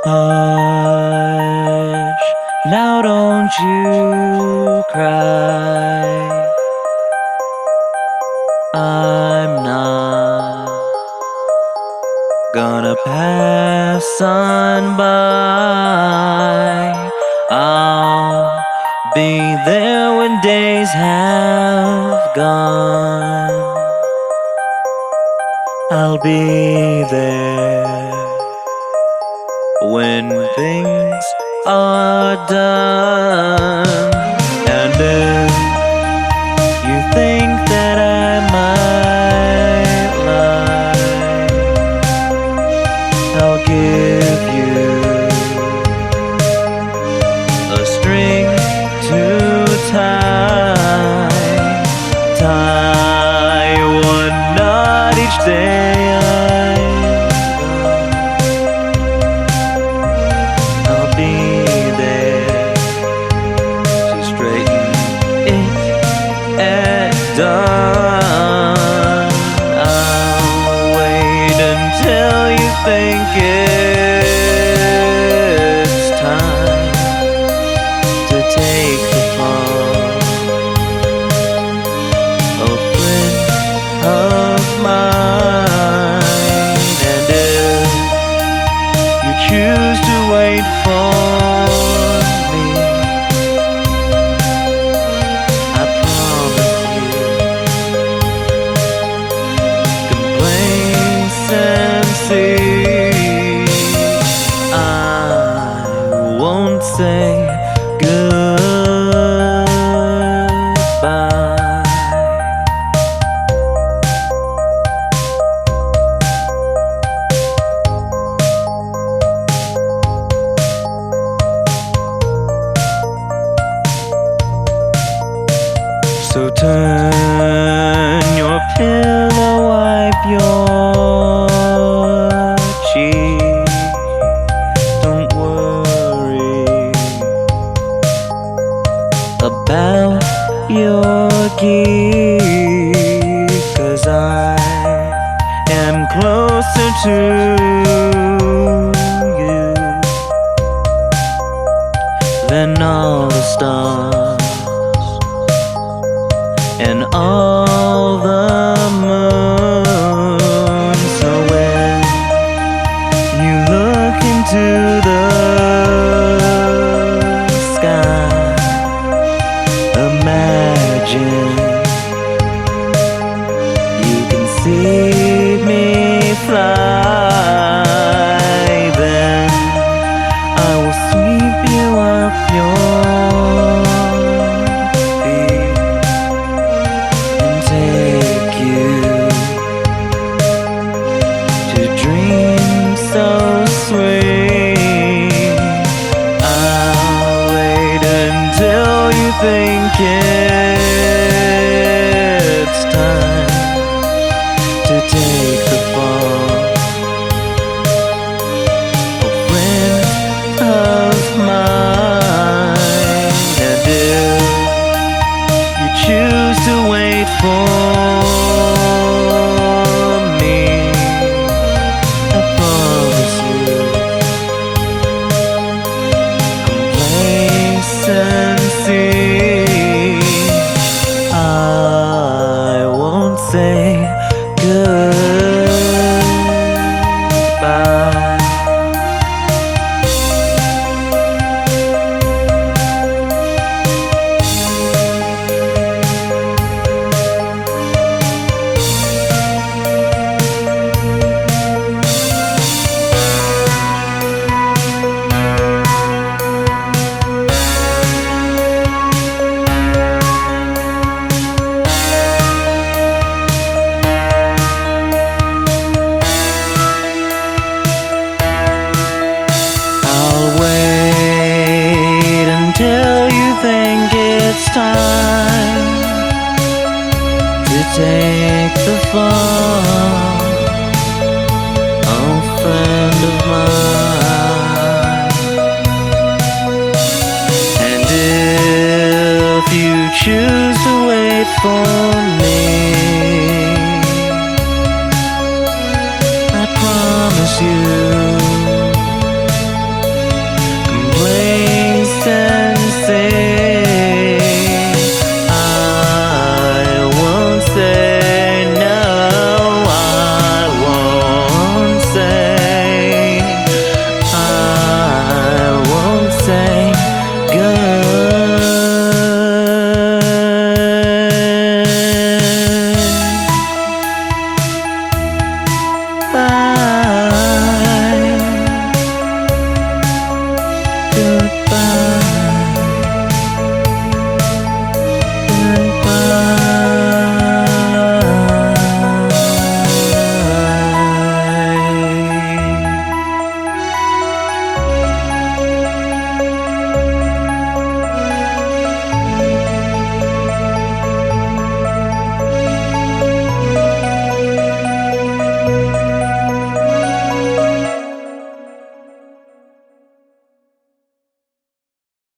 Hush, now don't you cry. I'm not gonna pass on by. I'll be there when days have gone. I'll be there when things are done. And if you think that I might lie, I'll give you a string to tie. Tie one knot each day I'm gone. I'll be there to straighten it at dawn. I'll wait until you think it's time to take the fall. A friend of mine, and if you choose to wait for me, I promise you complacency. I won't say goodbye. So turn your pillow, wipe your cheek. Don't worry about your geek, 'cause I am closer to you than all the stars and all the moon. So when you look into the sky, imagine you can see me fly. Then I will sweep you off your feet and take you to dreams so sweet. I'll wait until you think it's time to take the fall. A friend of mine, and if you choose to wait for me, I promise you complacency. I won't say goodbye. I'll wait until you think it's time to take the fall. Oh, friend of mine. And if you choose to wait for me, I promise you